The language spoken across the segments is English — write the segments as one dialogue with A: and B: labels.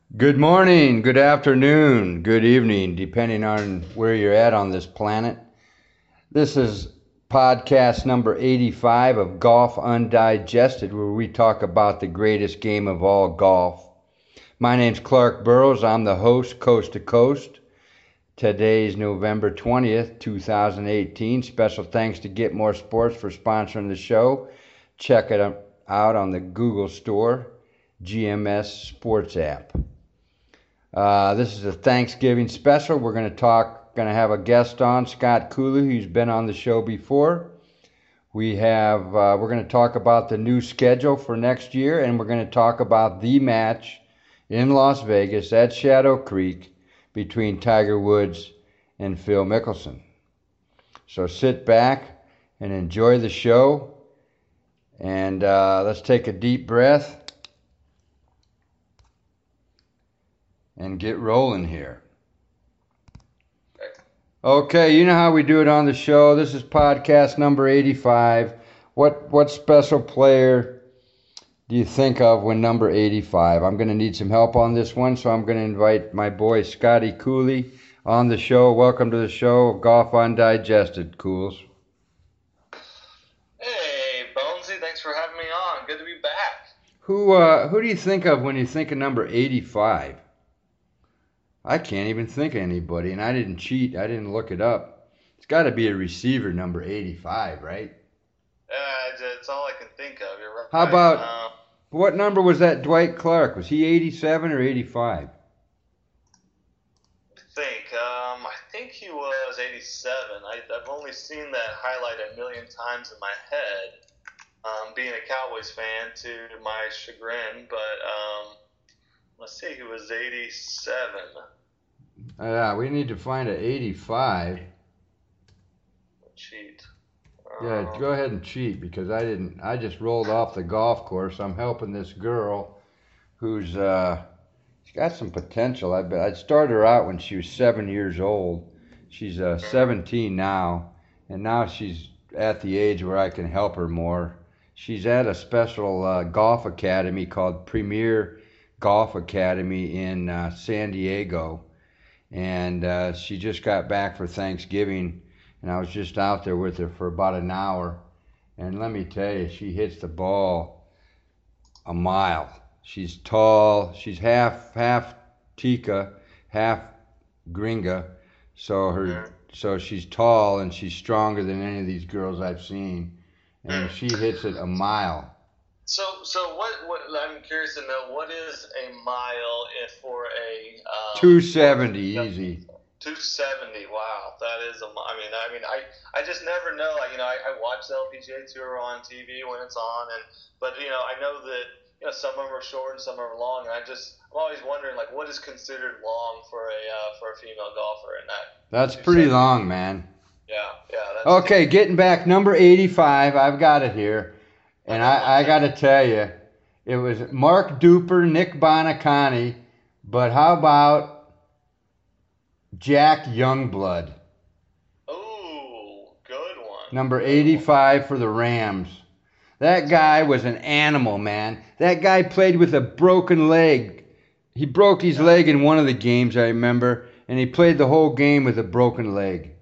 A: Good morning, good afternoon, good evening, depending on where you're at on this planet. This is podcast number 85 of Golf Undigested, where we talk about the greatest game of all, golf. My name's Clark Burrows. I'm the host, Coast to Coast. Today's November 20th, 2018. Special thanks to Get More Sports for sponsoring the show. Check it out on the Google Store, GMS Sports app. This is a Thanksgiving special. We're going to have a guest on, Scott Cooley, who's been on the show before. We're going to talk about the new schedule for next year, and we're going to talk about the match in Las Vegas at Shadow Creek between Tiger Woods and Phil Mickelson. So sit back and enjoy the show, and let's take a deep breath and get rolling here. Okay, you know how we do it on the show. This is podcast number 85. What special player do you think of when number 85? I'm going to need some help on this one, so I'm going to invite my boy Scotty Cooley on the show. Welcome to the show, Golf Undigested, Cools.
B: Hey, Bonesy, thanks for having me on. Good to be back.
A: Who do you think of when you think of number 85? I can't even think of anybody, and I didn't cheat. I didn't look it up. It's got to be a receiver number 85, right?
B: That's all I can think of. You're right.
A: How about, what number was that Dwight Clark? Was he 87 or 85?
B: I think he was 87. I've only seen that highlight a million times in my head, being a Cowboys fan to my chagrin, but let's see, he was 87.
A: Yeah, we need to find an 85.
B: Cheat.
A: Yeah, go ahead and cheat, because I just rolled off the golf course. I'm helping this girl who's she's got some potential. I started her out when she was 7 years old. She's 17 now, and now she's at the age where I can help her more. She's at a special golf academy called Premier Golf Academy in San Diego, and she just got back for Thanksgiving, and I was just out there with her for about an hour, and let me tell you, she hits the ball a mile. She's tall. She's half Tika, half Gringa, so she's tall and she's stronger than any of these girls I've seen, and she hits it a mile.
B: So what I'm curious to know, what is a mile if for a
A: 270 easy.
B: 270. Wow, that is I just never know. I watch the LPGA Tour on TV when it's on, but I know that some of them are short and some are long, and I'm always wondering what is considered long for a female golfer, and
A: that's pretty long, man.
B: Yeah.
A: Okay, getting back, number 85. I've got it here. And I got to tell you, it was Mark Duper, Nick Bonacani, but how about Jack Youngblood?
B: Ooh, good one.
A: Number 85 for the Rams. That guy was an animal, man. That guy played with a broken leg. He broke his leg in one of the games, I remember, and he played the whole game with a broken leg.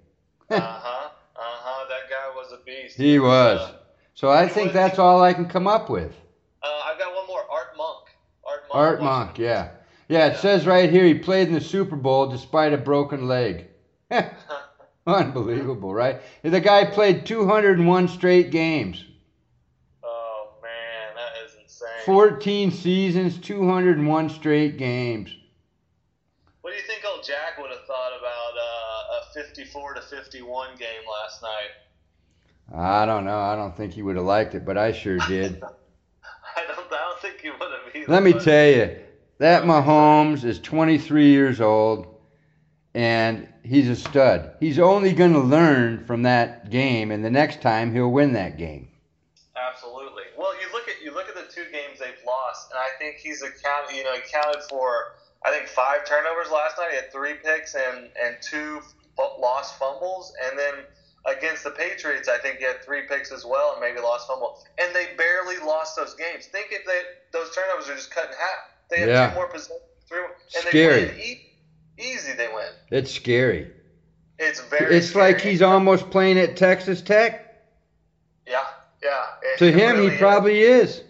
B: That guy was a beast.
A: He was. So I think that's all I can come up with.
B: I've got one more. Art Monk.
A: Art Monk, yeah. Yeah, it says right here he played in the Super Bowl despite a broken leg. Unbelievable, right? The guy played 201 straight games.
B: Oh, man, that is insane.
A: 14 seasons, 201 straight games.
B: What do you think old Jack would have thought about a 54-51 game last night?
A: I don't know. I don't think he would have liked it, but I sure did.
B: I don't think he would have either.
A: Let me tell you, that Mahomes is 23 years old, and he's a stud. He's only going to learn from that game, and the next time he'll win that game.
B: Absolutely. Well, you look at the two games they've lost, and I think he accounted for 5 turnovers last night. He had 3 picks and 2 lost fumbles, and then against the Patriots, I think he had 3 picks as well and maybe lost fumble. And they barely lost those games. Think if those turnovers are just cut in half. They had 2 more possessions And
A: Scary.
B: they win easy. They win.
A: It's scary.
B: It's very.
A: It's
B: scary.
A: like he's almost playing at Texas Tech.
B: Yeah.
A: To him,
B: really
A: he probably is.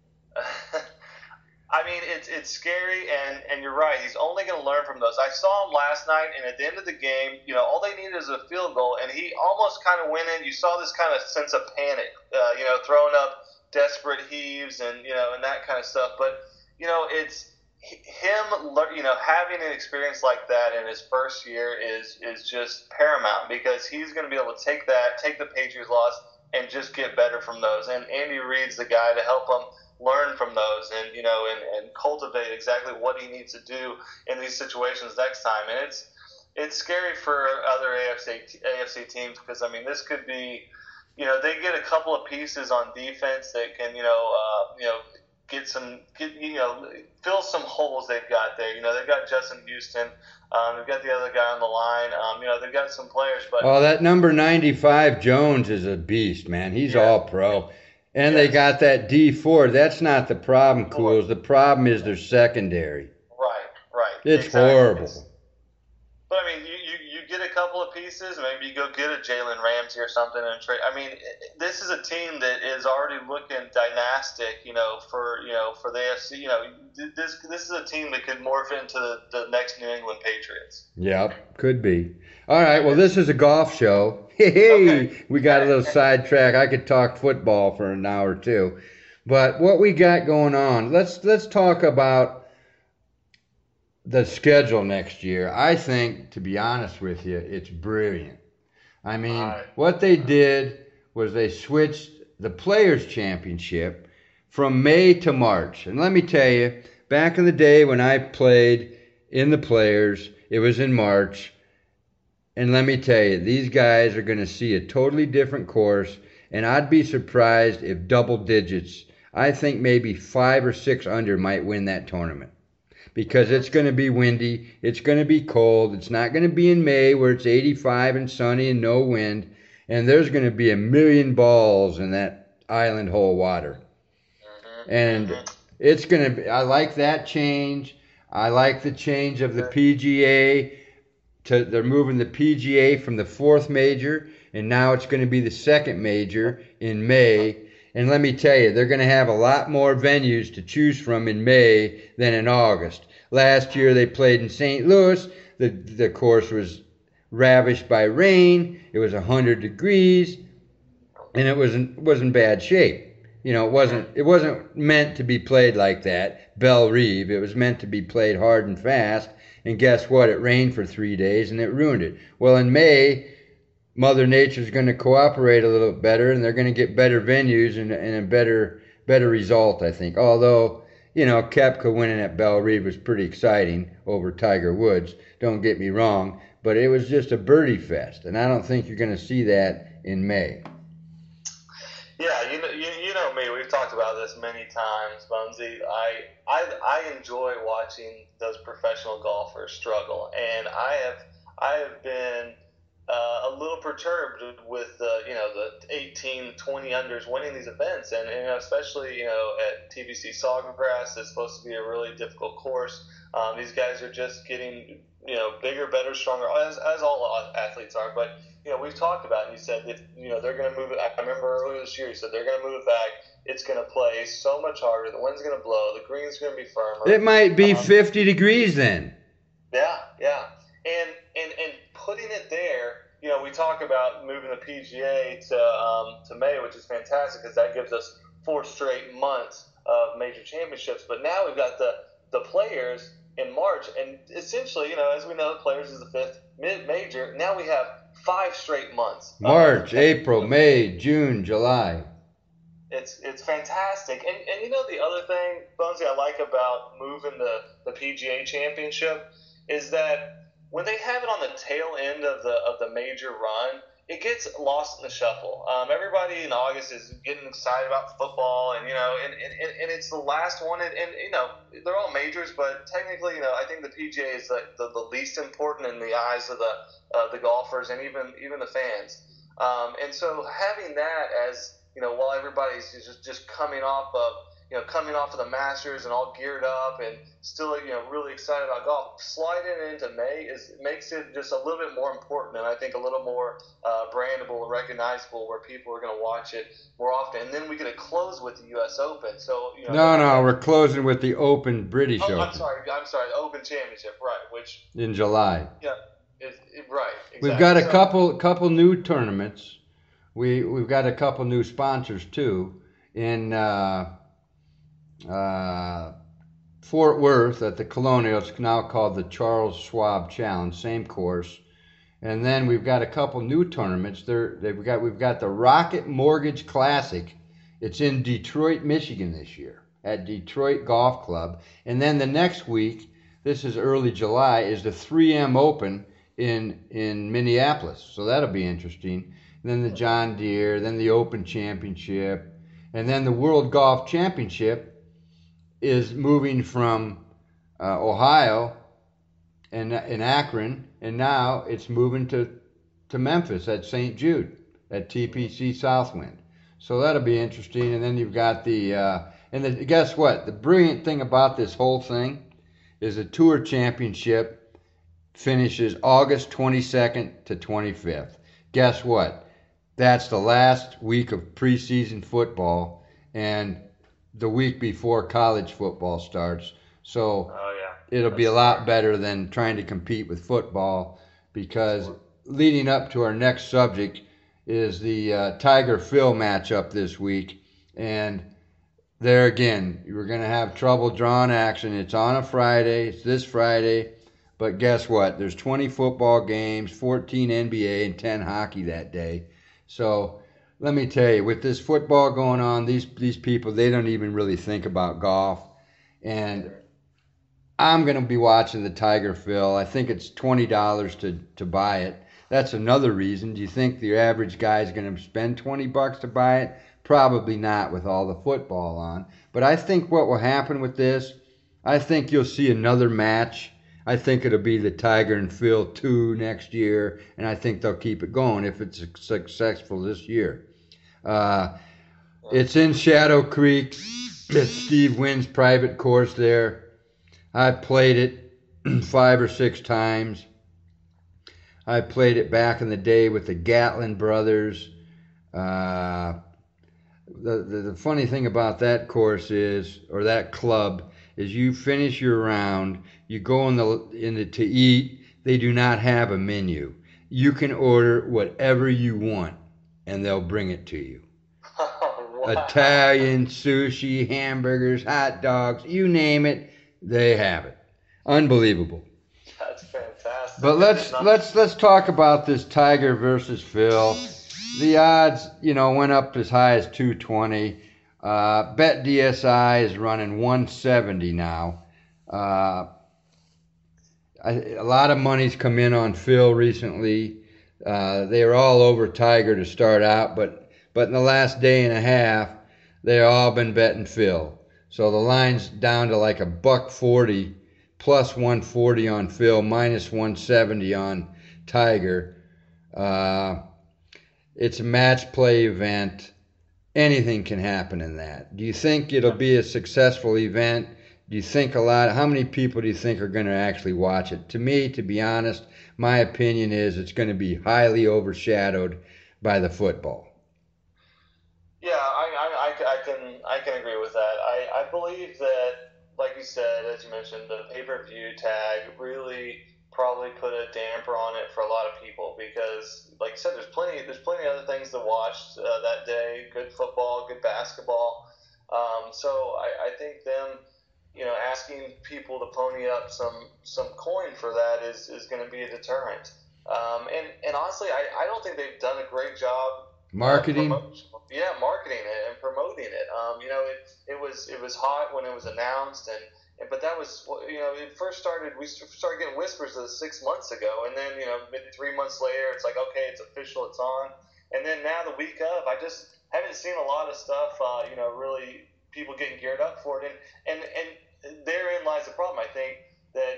B: I mean, it's scary, and you're right. He's only going to learn from those. I saw him last night, and at the end of the game, all they needed is a field goal, and he almost kind of went in. You saw this kind of sense of panic, throwing up desperate heaves and and that kind of stuff. But it's him, having an experience like that in his first year is just paramount, because he's going to be able to take the Patriots loss, and just get better from those. And Andy Reid's the guy to help him learn from those, and and cultivate exactly what he needs to do in these situations next time. And it's scary for other AFC teams, because I mean, this could be, they get a couple of pieces on defense that can fill some holes they've got there. They've got Justin Houston. They've got the other guy on the line. They've got some players, but
A: that number 95 Jones is a beast, man. He's all pro. And they got that D4. That's not the problem, Cools. The problem is their secondary.
B: Right.
A: It's
B: exactly.
A: horrible.
B: But I mean, you get a couple of pieces. Maybe you go get a Jalen Ramsey or something and trade. I mean, this is a team that is already looking dynastic. For the AFC. This is a team that could morph into the next New England Patriots.
A: Yep, could be. All right. Well, this is a golf show. Hey,
B: Okay.
A: We got a little sidetrack. I could talk football for an hour or two, but what we got going on? Let's talk about the schedule next year. I think, to be honest with you, it's brilliant. I mean, what they did was they switched the Players' Championship from May to March. And let me tell you, back in the day when I played in the Players, it was in March. And let me tell you, these guys are going to see a totally different course, and I'd be surprised if double digits, I think maybe 5 or 6 under might win that tournament. Because it's going to be windy, it's going to be cold, it's not going to be in May where it's 85 and sunny and no wind, and there's going to be a million balls in that island hole water. And it's going to be, I like that change. I like the change of the PGA. They're moving the PGA from the 4th major, and now it's going to be the 2nd major in May. And let me tell you, they're going to have a lot more venues to choose from in May than in August. Last year they played in St. Louis. The course was ravished by rain. It was 100 degrees, and it was in bad shape. It wasn't meant to be played like that. Belle Reve. It was meant to be played hard and fast. And guess what? It rained for 3 days, and it ruined it. Well, in May, Mother Nature's going to cooperate a little better, and they're going to get better venues and a better result, I think. Although, Koepka winning at Belle Reve was pretty exciting over Tiger Woods. Don't get me wrong, but it was just a birdie fest, and I don't think you're going to see that in May.
B: Yeah, you know me. We've talked about this many times, Bunsey. I enjoy watching those professional golfers struggle, and I have been a little perturbed with the 18, 20 unders winning these events, and especially at TPC Sawgrass, it's supposed to be a really difficult course. These guys are just getting bigger, better, stronger, as all athletes are, but. We've talked about it, and you said if they're going to move it. I remember earlier this year you said they're going to move it back. It's going to play so much harder. The wind's going to blow. The green's going to be firmer.
A: It might be 50 degrees then.
B: Yeah, and putting it there. We talk about moving the PGA to May, which is fantastic because that gives us 4 straight months of major championships. But now we've got the Players in March, and essentially, as we know, the Players is the 5th major. Now we have 5 straight months.
A: March, April, May, June, July.
B: It's fantastic. And the other thing, Bunsey, I like about moving the PGA Championship is that when they have it on the tail end of the major run, it gets lost in the shuffle. Everybody in August is getting excited about football, and and it's the last one, and they're all majors, but technically, I think the PGA is the least important in the eyes of the golfers and even the fans. And so having that as while everybody's just coming off of coming off of the Masters and all geared up and still, really excited about golf. Sliding into May makes it just a little bit more important, and I think a little more brandable and recognizable, where people are going to watch it more often. And then we get a close with the U.S. Open. So
A: No, we're closing with the Open British Open.
B: I'm sorry, the Open Championship, right? Which
A: in July.
B: Yeah, right. Exactly.
A: We've got a couple new tournaments. We've got a couple new sponsors too in Fort Worth at the Colonial. It's now called the Charles Schwab Challenge, same course. And then we've got a couple new tournaments. We've got the Rocket Mortgage Classic. It's in Detroit, Michigan this year at Detroit Golf Club. And then the next week, this is early July, is the 3M Open in Minneapolis. So that'll be interesting. And then the John Deere, then the Open Championship, and then the World Golf Championship is moving from Ohio and in Akron, and now it's moving to Memphis at St. Jude at TPC Southwind. So that'll be interesting. And then you've got guess what? The brilliant thing about this whole thing is the Tour Championship finishes August 22nd to 25th. Guess what? That's the last week of preseason football and the week before college football starts. So it'll be a lot better than trying to compete with football, because leading up to our next subject is the Tiger-Phil matchup this week. And there again, we're going to have trouble drawing action. It's on a Friday. It's this Friday. But guess what? There's 20 football games, 14 NBA, and 10 hockey that day. So let me tell you, with this football going on, these people, they don't even really think about golf. And I'm going to be watching the Tiger-Phil. I think it's $20 to buy it. That's another reason. Do you think the average guy is going to spend $20 to buy it? Probably not, with all the football on. But I think what will happen with this, I think you'll see another match. I think it'll be the Tiger and Phil 2 next year, and I think they'll keep it going if it's successful this year. It's in Shadow Creek. It's Steve Wynn's private course there. I've played it 5 or 6 times. I played it back in the day with the Gatlin brothers. The funny thing about that course is, or that club, is you finish your round, you go to eat. They do not have a menu. You can order whatever you want, and they'll bring it to you.
B: Wow.
A: Italian, sushi, hamburgers, hot dogs, you name it, they have it. Unbelievable.
B: That's fantastic.
A: But let's talk about this Tiger versus Phil. The odds, went up as high as 220. Bet DSI is running 170 now. A lot of money's come in on Phil recently. They were all over Tiger to start out, but in the last day and a half, they've all been betting Phil. So the line's down to like $1.40, plus 140 on Phil, minus 170 on Tiger. It's a match play event. Anything can happen in that. Do you think it'll be a successful event? Do you think how many people do you think are going to actually watch it? To me, to be honest, my opinion is it's going to be highly overshadowed by the football.
B: Yeah, I can agree with that. I believe that, like you said, as you mentioned, the pay-per-view tag really probably put a damper on it for a lot of people, because, like you said, there's plenty other things to watch that day. Good football, good basketball. So I think them, asking people to pony up some coin for that is going to be a deterrent. And honestly, I don't think they've done a great job
A: marketing.
B: Marketing it and promoting it. It was hot when it was announced, but that was, it first started. We started getting whispers of this 6 months ago, and then maybe 3 months later, it's like, okay, it's official, it's on. And then now the week of, I just haven't seen a lot of stuff. Really people getting geared up for it, and therein lies the problem. I think that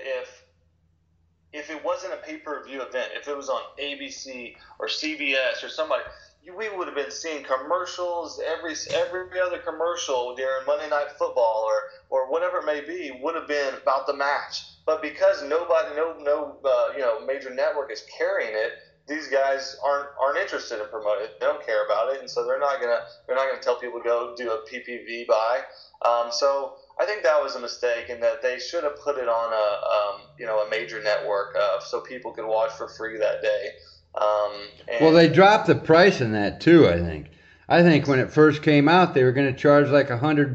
B: if it wasn't a pay-per-view event, if it was on ABC or CBS or somebody, we would have been seeing commercials every other commercial during Monday Night Football or whatever it may be would have been about the match. But because nobody, major network is carrying it, these guys aren't interested in promoting it. They don't care about it, and so they're not gonna tell people to go do a PPV buy. So I think that was a mistake, in that they should have put it on a major network so people could watch for free that day.
A: Well, they dropped the price in that too. I think when it first came out, they were going to charge like $100.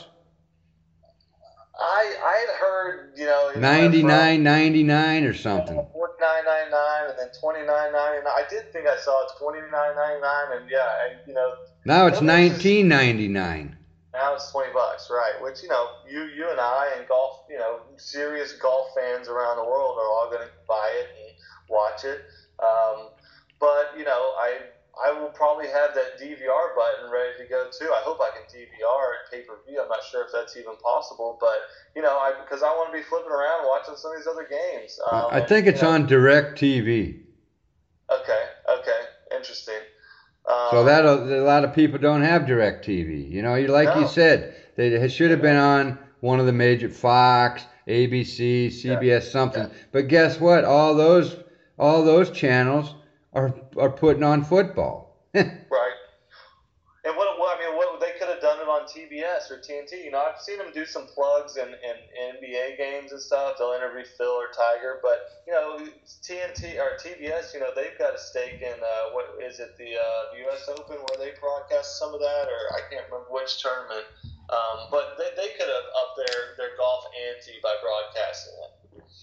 B: I had heard,
A: $99.99 or something.
B: $49.99 and then $29.99. I did think I saw $29.99, and
A: now it's $19.99.
B: Now it's $20, right? Which you and I and golf, serious golf fans around the world are all going to buy it and watch it. But I will probably have that DVR button ready to go too. I hope I can DVR at pay-per-view. I'm not sure if that's even possible, but because I want to be flipping around and watching some of these other games.
A: I think it's on DirecTV.
B: Okay, interesting.
A: So that a lot of people don't have DirecTV. You said, they should have been on one of the major, Fox, ABC, CBS, something. Yeah. But guess what? All those channels are putting on football.
B: Right. And what they could have done it on TBS or TNT. I've seen them do some plugs in NBA games and stuff. They'll interview Phil or Tiger, but TNT or TBS, they've got a stake in what is it, the U.S. Open, where they broadcast some of that, or I can't remember which tournament. But they could have upped their golf ante by broadcasting it.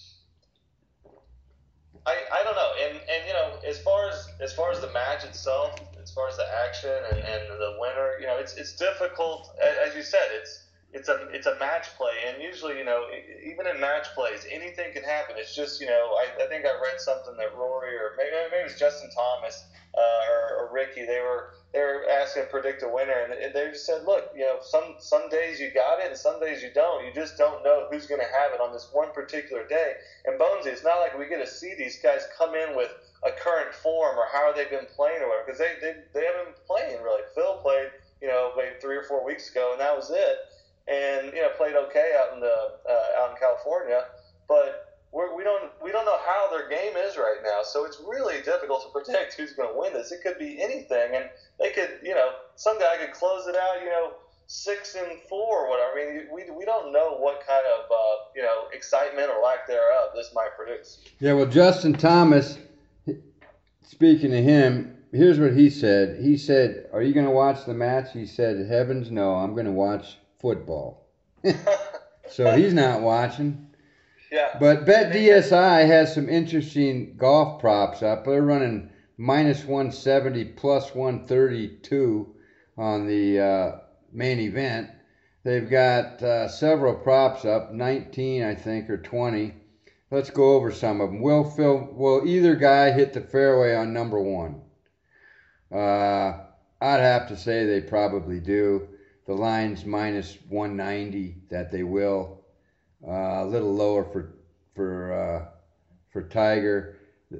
B: I don't know, and as far as the match itself, as far as the action and the winner, it's difficult. As you said, it's a match play, and usually even in match plays, anything can happen. It's just I think I read something that Rory, or maybe it was Justin Thomas or Ricky, they were asking to predict a winner, and they just said, look, some days you got it and some days you don't. You just don't know who's going to have it on this one particular day. And Bonesy, it's not like we get to see these guys come in with a current form or how they've been playing or whatever, because they haven't been playing really. Phil played maybe 3 or 4 weeks ago, and that was it. And played okay out in California, but we don't know how their game is right now, so it's really difficult to predict who's going to win this. It could be anything, and they could, some guy could close it out, 6-4 or whatever. I mean, we don't know what kind of excitement or lack thereof this might produce.
A: Yeah, well, Justin Thomas, speaking to him, here's what he said. He said, "Are you going to watch the match?" He said, "Heavens no, I'm going to watch football." So he's not watching.
B: Yeah.
A: But BetDSI has some interesting golf props up. They're running -170, +132 on the main event. They've got several props up, 19 I think, or 20. Let's go over some of them. Will either guy hit the fairway on number one? I'd have to say they probably do. The line's -190 that they will. A little lower for Tiger.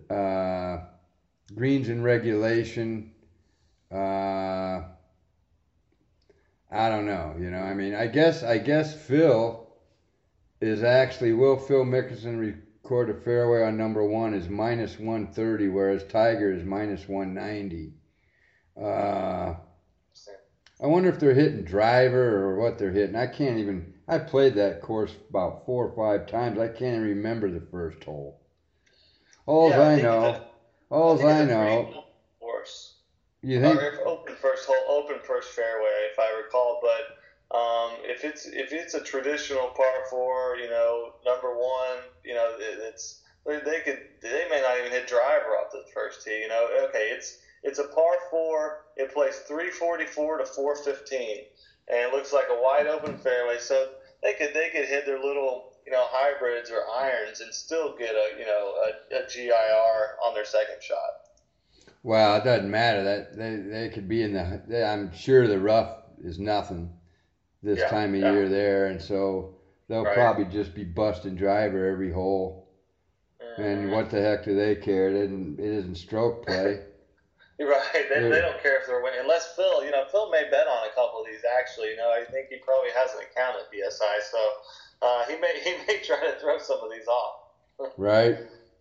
A: Greens in regulation. I don't know. I guess Phil is actually, will Phil Mickelson record a fairway on number one is -130, whereas Tiger is -190. I wonder if they're hitting driver or what they're hitting. I played that course about 4 or 5 times. I can't even remember the first hole. All I know.
B: Course.
A: You think?
B: Or open first fairway, if I recall. But if it's a traditional par 4, number one, they may not even hit driver off the first tee. Okay, it's a par 4. It plays 344 to 415, and it looks like a wide open fairway. So they could hit their little hybrids or irons and still get a GIR on their second shot.
A: Well, it doesn't matter. That they could be in the. I'm sure the rough is nothing this time of year there, and so they'll probably just be busting driver every hole. And what the heck do they care? It isn't stroke play.
B: Right. They don't care if they're winning. Unless Phil, Phil may bet on a couple of these, actually. I think he probably has an account at BSI, so he may try to throw some of these off.
A: Right.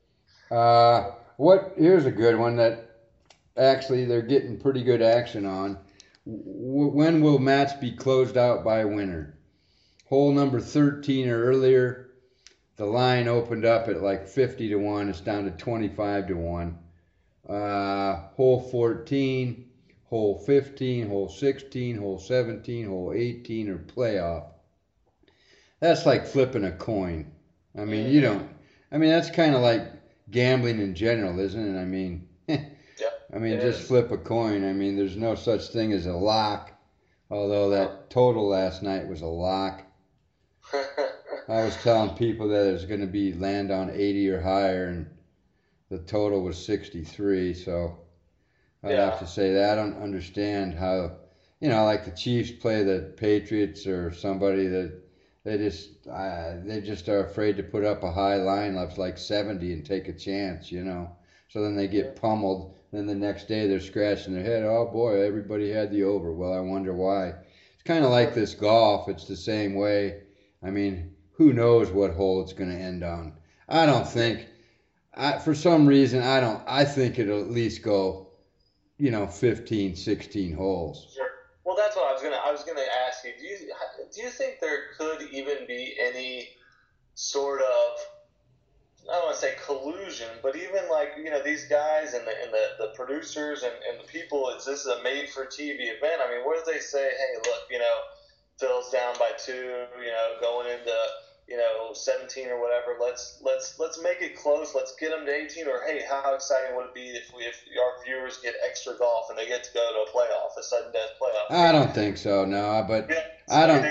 A: Here's a good one that actually they're getting pretty good action on. When will match be closed out by winner? Hole number 13 or earlier, the line opened up at like 50 to 1. It's down to 25 to 1. Hole 14, hole 15, hole 16, hole 17, hole 18, or playoff. That's like flipping a coin. I mean, that's kind of like gambling in general, isn't it? I mean, just flip a coin. I mean, there's no such thing as a lock, although that total last night was a lock. I was telling people that it was going to be land on 80 or higher, and the total was 63, so I'd have to say that I don't understand how, like the Chiefs play the Patriots or somebody that they just are afraid to put up a high line up like 70 and take a chance, So then they get pummeled. Then the next day they're scratching their head. Oh boy, everybody had the over. Well, I wonder why. It's kind of like this golf. It's the same way. I mean, who knows what hole it's going to end on? I don't think. For some reason, I think it'll at least go, 15, 16 holes.
B: Sure. Well, that's what I was gonna ask you. Do you think there could even be any sort of, I don't want to say collusion, but even like, these guys and the producers and the people, this is a made for TV event. I mean, what if they say, hey, look, Phil's down by 2, going into 17 or whatever. Let's make it close. Let's get them to 18. Or hey, how exciting would it be if our viewers get extra golf and they get to go to a playoff, a sudden death playoff?
A: I don't think so, no. But
B: I don't.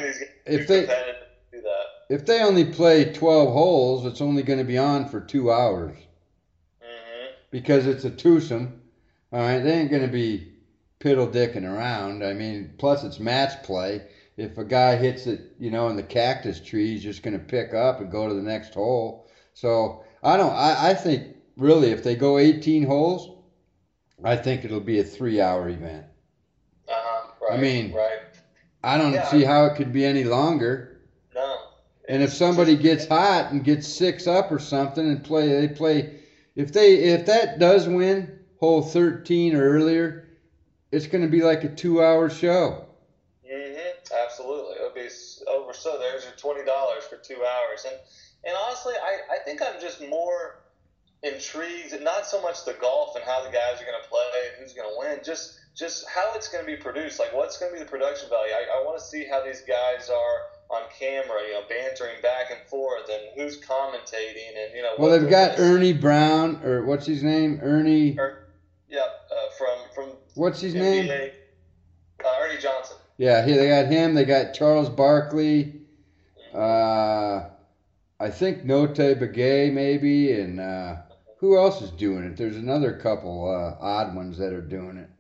A: If they only play 12 holes, it's only going to be on for 2 hours.
B: Mm-hmm.
A: Because it's a twosome. All right, they ain't going to be piddle-dicking around. I mean, plus it's match play. If a guy hits it, in the cactus tree, he's just going to pick up and go to the next hole. So I think really if they go 18 holes, I think it'll be a 3-hour event.
B: Right.
A: I mean,
B: right.
A: I don't see how it could be any longer.
B: No.
A: And if somebody gets hot and gets 6 up or something and they play, if that does win hole 13 or earlier, it's going to be like a 2-hour show.
B: Absolutely. It'll be over. So there's your $20 for 2 hours. And honestly, I think I'm just more intrigued, not so much the golf and how the guys are going to play and who's going to win, just how it's going to be produced. Like, what's going to be the production value? I want to see how these guys are on camera, bantering back and forth, and who's commentating, and
A: Well, they've got Ernie Brown, or what's his name? Ernie.
B: From
A: what's his
B: NBA,
A: name?
B: Ernie Johnson.
A: Yeah, they got him. They got Charles Barkley. I think Note Begay maybe, and who else is doing it? There's another couple odd ones that are doing it.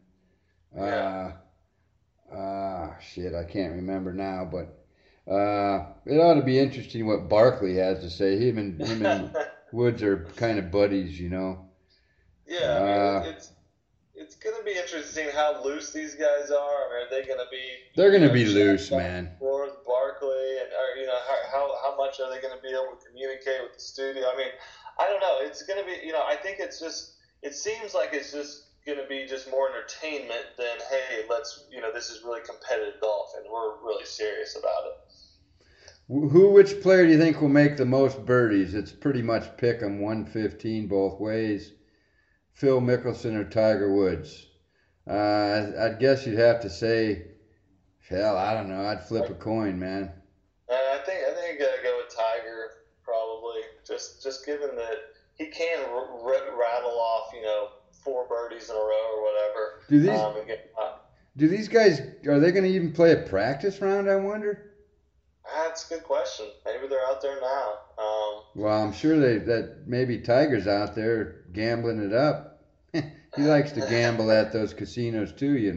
A: Shit, I can't remember now, but it ought to be interesting what Barkley has to say. Him and Woods are kind of buddies,
B: Yeah, I mean, it's going to be interesting how loose these guys are. I mean, are they going to be?
A: They're going to be loose, man.
B: Or Barkley, and how much are they going to be able to communicate with the studio? I mean, I don't know. It's going to be, I think it seems like it's just going to be just more entertainment than, hey, this is really competitive golf, and we're really serious about it.
A: Which player do you think will make the most birdies? It's pretty much pick 'em 115 both ways. Phil Mickelson or Tiger Woods? I'd guess you'd have to say, hell, I don't know. I'd flip a coin, man.
B: I think you gotta go with Tiger probably. Just given that he can rattle off 4 birdies in a row or whatever.
A: Do these guys, are they going to even play a practice round? I wonder.
B: That's a good question. Maybe they're out there now.
A: Well, I'm sure that maybe Tiger's out there gambling it up. He likes to gamble at those casinos too,
B: He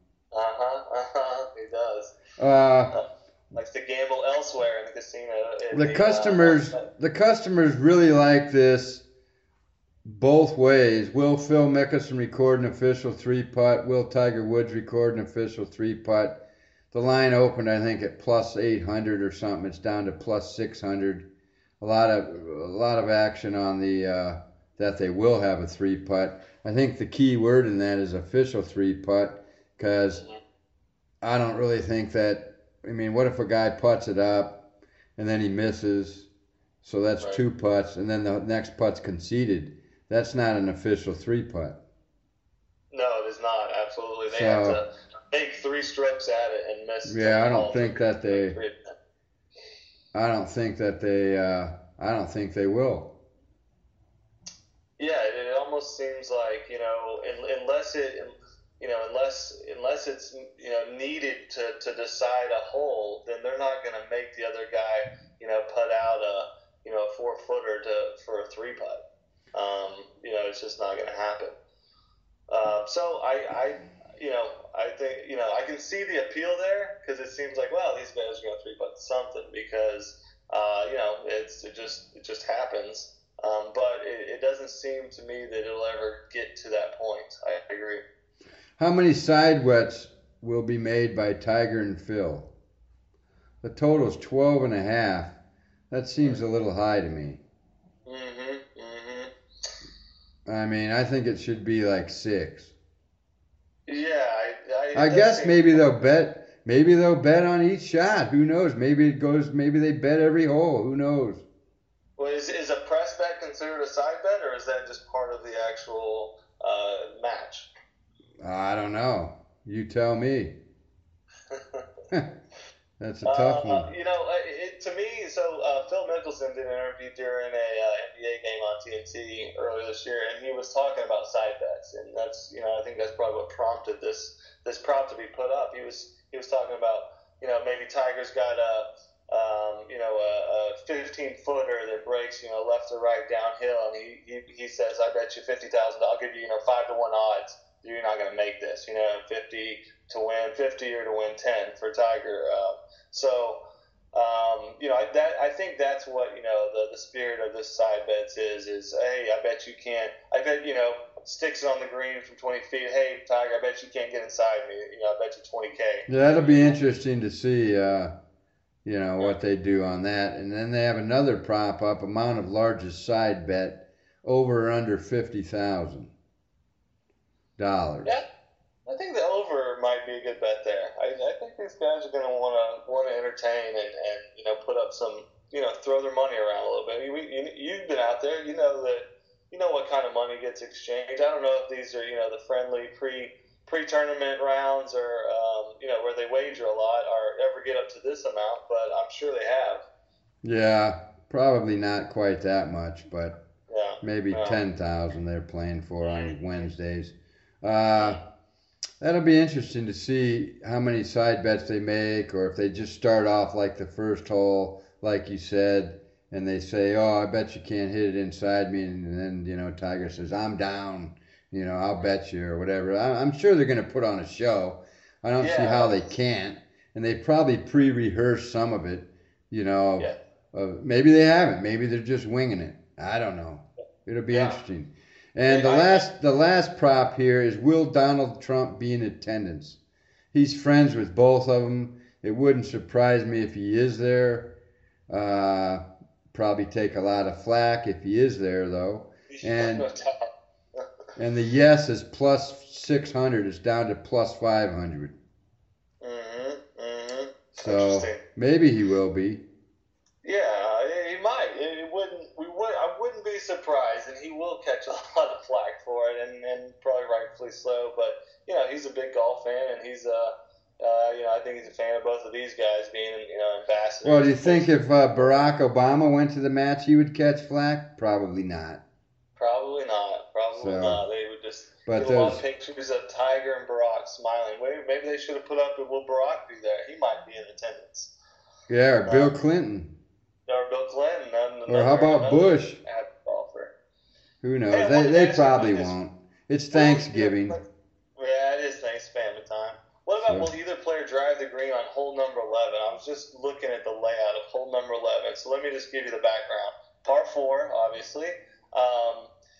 B: does. Likes to gamble elsewhere in the casino.
A: The customers really like this both ways. Will Phil Mickelson record an official three putt? Will Tiger Woods record an official three putt? The line opened, I think, at plus 800 or something. It's down to plus 600. A lot of action on the that they will have a three putt. I think the key word in that is official three putt, because I don't really think that. I mean, what if a guy putts it up and then he misses? So that's
B: Right.
A: two putts, and then the next putt's conceded. That's not an official three putt.
B: No, it is not. Absolutely, they have
A: So
B: to take 3 strokes at it and miss
A: yeah, I don't
B: all
A: think
B: three.
A: that I don't think that they. I don't think they will.
B: Yeah, it almost seems like unless unless it's needed to decide a hole, then they're not going to make the other guy put out a 4-footer for a three putt. It's just not going to happen. So I think I can see the appeal there, because it seems like, well, these guys are going to three putt something, because it just happens. But it doesn't seem to me that it'll ever get to that point. I agree.
A: How many side wets will be made by Tiger and Phil? The total's 12 and a half. That seems a little high to me.
B: Mm-hmm. Mm-hmm.
A: I mean, I think it should be like 6.
B: Yeah,
A: I guess maybe they'll bet. Maybe they'll bet on each shot. Who knows? Maybe it goes. Maybe they bet every hole. Who knows?
B: Well, is a press bet considered a side bet, or is that just part of the actual match?
A: I don't know. You tell me. That's a tough one.
B: To me, Phil Mickelson did an interview during a NBA game on TNT earlier this year, and he was talking about side bets, and that's I think that's probably what prompted this prop to be put up. He was talking about maybe Tiger's got a 15-footer that breaks left or right downhill, and he says, I bet you $50,000. I'll give you 5-to-1 odds you're not going to make this. 50 to win 50 or to win 10 for Tiger. I think that's what the spirit of this side bets is. Hey, I bet you can't. I bet sticks it on the green from 20 feet. Hey, Tiger, I bet you can't get inside me. I bet you 20K.
A: Yeah, that'll be interesting to see. What they do on that, and then they have another prop up: amount of largest side bet over or under $50,000.
B: Yeah. I think the over might be a good bet there. I think these guys are going to want to entertain and put up some throw their money around a little bit. You've been out there, what kind of money gets exchanged. I don't know if these are the friendly pre-tournament rounds or where they wager a lot or ever get up to this amount, but I'm sure they have.
A: Yeah, probably not quite that much, but
B: Yeah,
A: maybe
B: yeah.
A: 10,000 they're playing for on Wednesdays. That'll be interesting to see how many side bets they make, or if they just start off like the first hole, like you said, and they say, "Oh, I bet you can't hit it inside me," and then Tiger says, "I'm down. I'll bet you," or whatever. I'm sure they're going to put on a show. I don't see how they can't, and they probably pre-rehearsed some of it.
B: Yeah.
A: Maybe they haven't. Maybe they're just winging it. I don't know. It'll be interesting. And the last prop here is, will Donald Trump be in attendance? He's friends with both of them. It wouldn't surprise me if he is there. Probably take a lot of flack if he is there, though. And the yes is plus 600. It's down to plus 500.
B: So
A: maybe he will be.
B: Yeah, he might. I wouldn't be surprised, and he will catch a lot of flack for it, and probably rightfully so. But he's a big golf fan, and he's I think he's a fan of both of these guys being ambassadors.
A: Well, do you think if Barack Obama went to the match, he would catch flack? Probably not.
B: Probably not. Not. They would just get a lot of pictures of Tiger and Barack smiling. Maybe they should have put up, will Barack be there? He might be in attendance.
A: Yeah, or Bill Clinton.
B: Or Bill Clinton.
A: Or how about Bush?
B: Golfer.
A: Who knows? Hey, they probably won't. It's Thanksgiving.
B: Yeah, it is Thanksgiving family time. What about, will either player drive the green on hole number 11? I was just looking at the layout of hole number 11. So let me just give you the background. Par 4, obviously.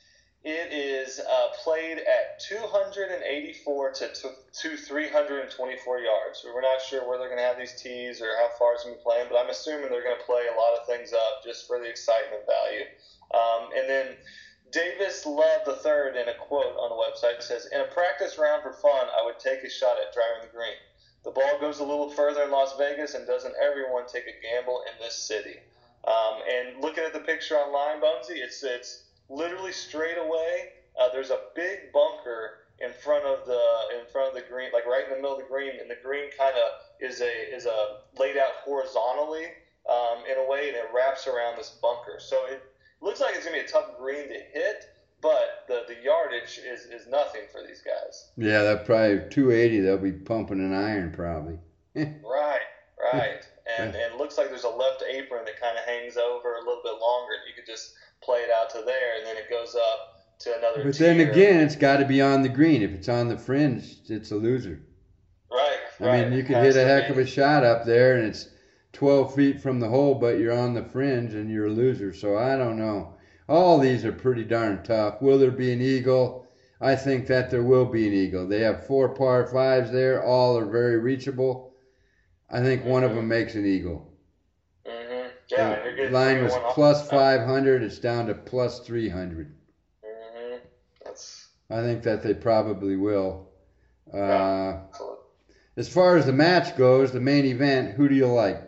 B: It is played at 284 to 324 yards. We're not sure where they're going to have these tees or how far it's going to be playing, but I'm assuming they're going to play a lot of things up just for the excitement value. And then Davis Love III, in a quote on the website, says, "In a practice round for fun, I would take a shot at driving the green. The ball goes a little further in Las Vegas, and doesn't everyone take a gamble in this city?" And looking at the picture online, Bonesy, it's literally straight away. There's a big bunker in front of the green, like right in the middle of the green, and the green kind of is laid out horizontally in a way, and it wraps around this bunker. So it looks like it's gonna be a tough green to hit, but the yardage is nothing for these guys.
A: Yeah, that probably 280. They'll be pumping an iron probably.
B: Right. And it looks like there's a left apron that kind of hangs over a little bit longer, and you could just play it out to there, and then it goes up to another
A: But
B: tier.
A: then again, it's got to be on the green. If it's on the fringe, it's a loser.
B: Right.
A: I mean, you could hit a heck of a shot up there, and it's 12 feet from the hole, but you're on the fringe, and you're a loser. So I don't know. All these are pretty darn tough. Will there be an eagle? I think that there will be an eagle. They have 4 par 5s there. All are very reachable. I think one of them makes an eagle.
B: Mm-hmm. Yeah,
A: the line was plus 500. It's down to plus 300.
B: Mm-hmm.
A: I think that they probably will.
B: Yeah,
A: as far as the match goes, the main event, who do you like?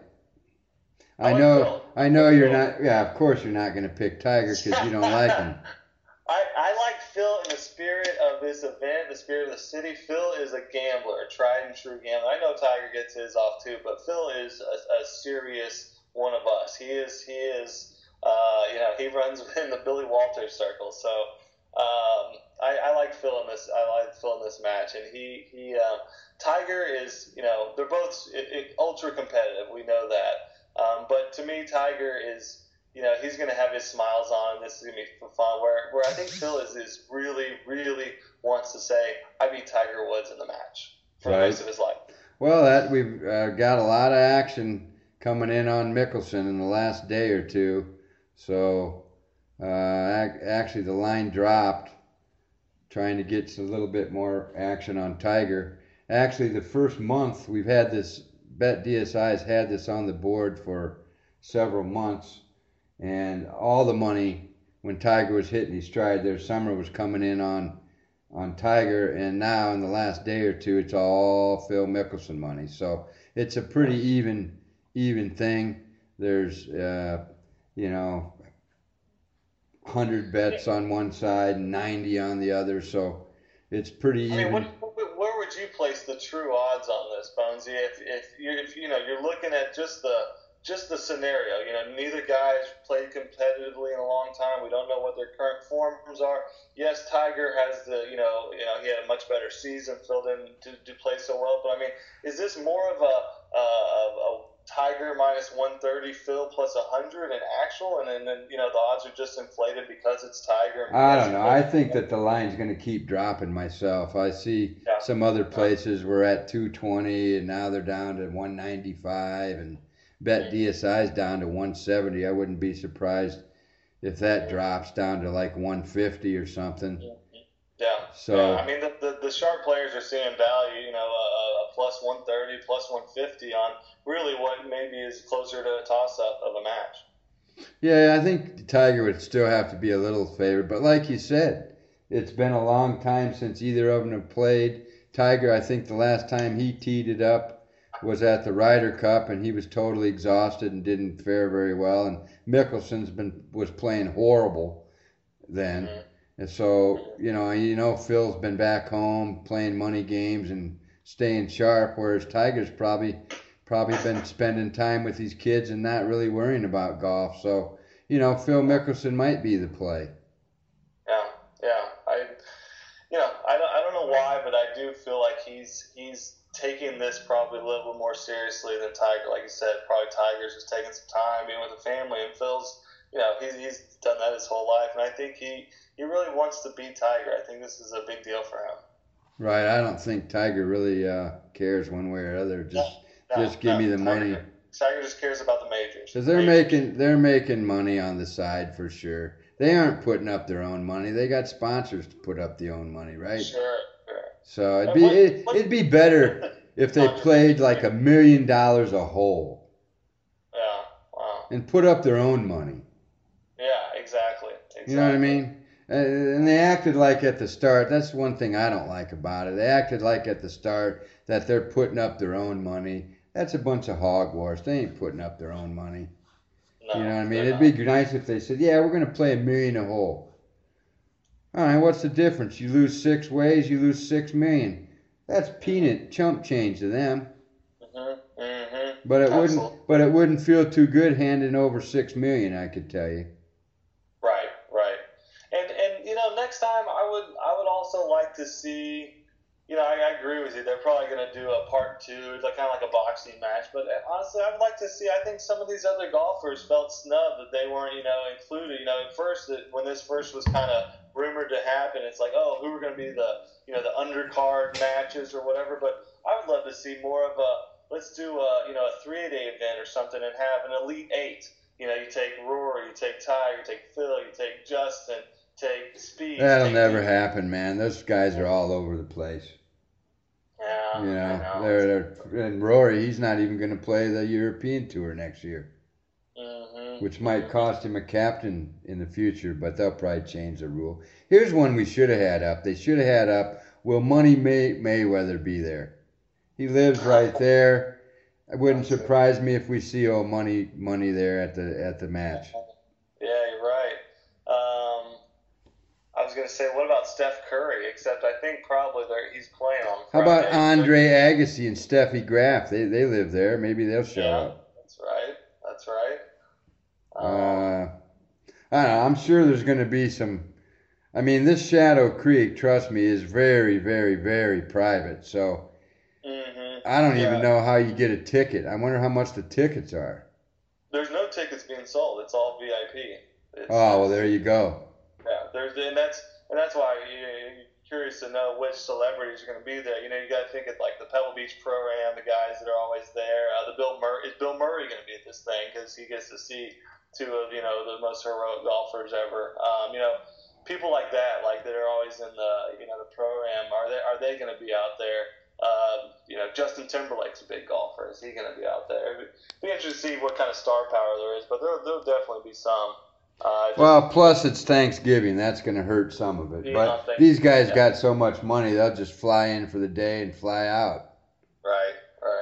A: I know you're not. Yeah, of course you're not going to pick Tiger because you don't like him.
B: I like Phil in the spirit of this event, the spirit of the city. Phil is a gambler, a tried and true gambler. I know Tiger gets his off too, but Phil is a serious one of us. He is. He runs in the Billy Walters circle. So I like Phil in this. I like Phil in this match, and Tiger is. They're both ultra competitive. We know that. But to me, Tiger is. He's going to have his smiles on. This is going to be for fun. Where I think Phil is really, really wants to say, I beat Tiger Woods in the match for the rest of his life.
A: Well, we've got a lot of action coming in on Mickelson in the last day or two. So actually the line dropped, trying to get a little bit more action on Tiger. Actually, the first month we've had this, BetDSI has had this on the board for several months. And all the money, when Tiger was hitting his stride there, summer was coming in on Tiger, and now in the last day or two, it's all Phil Mickelson money. So it's a pretty even thing. There's 100 bets on one side and 90 on the other, so it's pretty even.
B: I mean, where would you place the true odds on this, Bonesy? If you're looking at just the scenario, neither guy's played competitively in a long time. We don't know what their current forms are. Yes, Tiger has he had a much better season. Phil didn't do play so well. But I mean, is this more of a Tiger minus 130, Phil plus 100 in actual, and then the odds are just inflated because it's Tiger?
A: I don't know. I think that the line's going to keep dropping myself. I see some other places were at 220, and now they're down to 195, and BetDSI's down to 170. I wouldn't be surprised if that drops down to like 150 or something.
B: Yeah. So I mean, the sharp players are seeing value. A plus 130, plus 150 on really what maybe is closer to a toss-up of a match.
A: Yeah, I think Tiger would still have to be a little favored, but like you said, it's been a long time since either of them have played. Tiger, I think the last time he teed it up was at the Ryder Cup, and he was totally exhausted and didn't fare very well. And Mickelson's was playing horrible then, and so Phil's been back home playing money games and staying sharp, whereas Tiger's probably been spending time with his kids and not really worrying about golf. So Phil Mickelson might be the play.
B: Yeah. I don't know why, but I do feel like he's taking this probably a little more seriously than Tiger. Like you said, probably Tiger's just taking some time being with the family, and Phil's, he's done that his whole life, and I think he really wants to beat Tiger. I think this is a big deal for him.
A: Right. I don't think Tiger really cares one way or other. Just give me the money.
B: Tiger just cares about the majors.
A: Because they're making money on the side for sure. they aren't putting up their own money. They got sponsors to put up their own money, right?
B: Sure.
A: So it'd be better if they played like $1 million a hole.
B: Yeah. Wow.
A: And put up their own money.
B: Yeah, exactly.
A: You know what I mean? And they acted like at the start, that's one thing I don't like about it. They acted like at the start that they're putting up their own money. That's a bunch of hogwash. They ain't putting up their own money.
B: No,
A: you know what I mean? It'd be nice if they said, yeah, we're going to play $1 million a hole. All right, what's the difference? You lose 6 ways, you lose $6 million. That's peanut chump change to them. But it wouldn't feel too good handing over $6 million, I could tell you.
B: Right. And next time I would also like to see. I agree with you. They're probably going to do a part 2, like kind of like a boxing match. But honestly, I would like to see. I think some of these other golfers felt snubbed that they weren't, included. At first, when this first was kind of rumored to happen, it's like, oh, who are going to be the undercard matches or whatever. But I would love to see more of a. Let's do a 3-a-day event or something and have an Elite 8. You take Rory, you take Ty, you take Phil, you take Justin, take Speed.
A: That'll never happen, man. Those guys are all over the place.
B: Yeah, I know.
A: And Rory, he's not even going to play the European Tour next year, which might cost him a captain in the future, but they'll probably change the rule. Here's one we should have had up. They should have had up, will Money Mayweather be there? He lives right there. It wouldn't surprise me if we see money there at the match.
B: Yeah, you're right. I was gonna say, what about Steph Curry? Except I think probably he's playing on Friday.
A: How about Andre Agassi and Steffi Graf? They live there. Maybe they'll show up.
B: That's right.
A: I don't know. I'm sure there's going to be some. I mean, this Shadow Creek, trust me, is very, very, very private. So I don't even know how you get a ticket. I wonder how much the tickets are.
B: There's no tickets being sold. It's all VIP.
A: Well, there you go.
B: Yeah, and that's why you're curious to know which celebrities are going to be there. You got to think of like the Pebble Beach Pro-Am, the guys that are always there. Is Bill Murray going to be at this thing because he gets to see 2 of the most heroic golfers ever? People like that are always in the Pro-Am. Are they going to be out there? Justin Timberlake's a big golfer. Is he going to be out there? It'd be interesting to see what kind of star power there is, but there'll definitely be some.
A: Plus it's Thanksgiving. That's going to hurt some of it. But these guys got so much money, they'll just fly in for the day and fly out.
B: Right.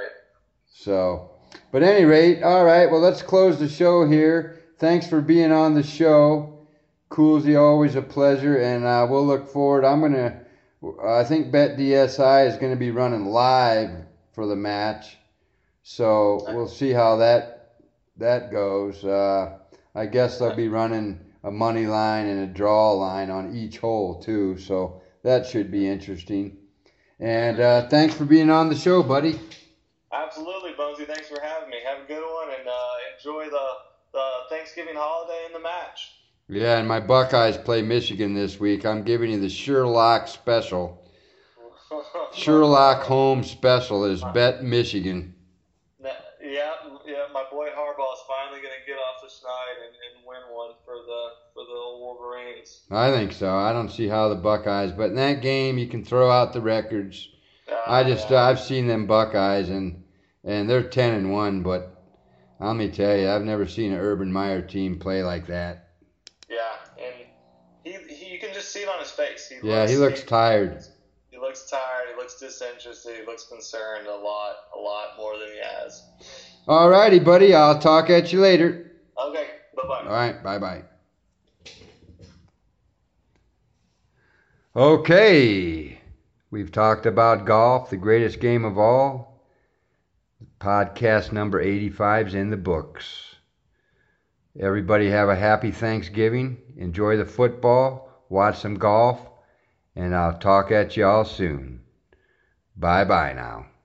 A: So, but at any rate, all right, well, let's close the show here. Thanks for being on the show. Coolsy, always a pleasure, and we'll look forward. I think BetDSI is going to be running live for the match. So we'll see how that goes. I guess they'll be running a money line and a draw line on each hole too, so that should be interesting. And thanks for being on the show, buddy.
B: Absolutely, Bonesy. Thanks for having me. Have a good one, and enjoy the Thanksgiving holiday and the match.
A: Yeah, and my Buckeyes play Michigan this week. I'm giving you the Sherlock special. Sherlock Holmes special is bet Michigan.
B: Yeah, my boy Harbaugh's finally going to get off the schneid and win one for the old Wolverines.
A: I think so. I don't see how the Buckeyes, but in that game you can throw out the records. I've seen them Buckeyes and they're 10-1, but let me tell you, I've never seen an Urban Meyer team play like that.
B: Yeah, and he you can just see it on his face.
A: He looks tired.
B: He looks tired. He looks disinterested. He looks concerned a lot more than he has.
A: All righty, buddy. I'll talk at you later.
B: Okay. Bye-bye.
A: All right. Bye-bye. Okay. We've talked about golf, the greatest game of all. Podcast number 85 is in the books. Everybody have a happy Thanksgiving. Enjoy the football. Watch some golf. And I'll talk at you all soon. Bye-bye now.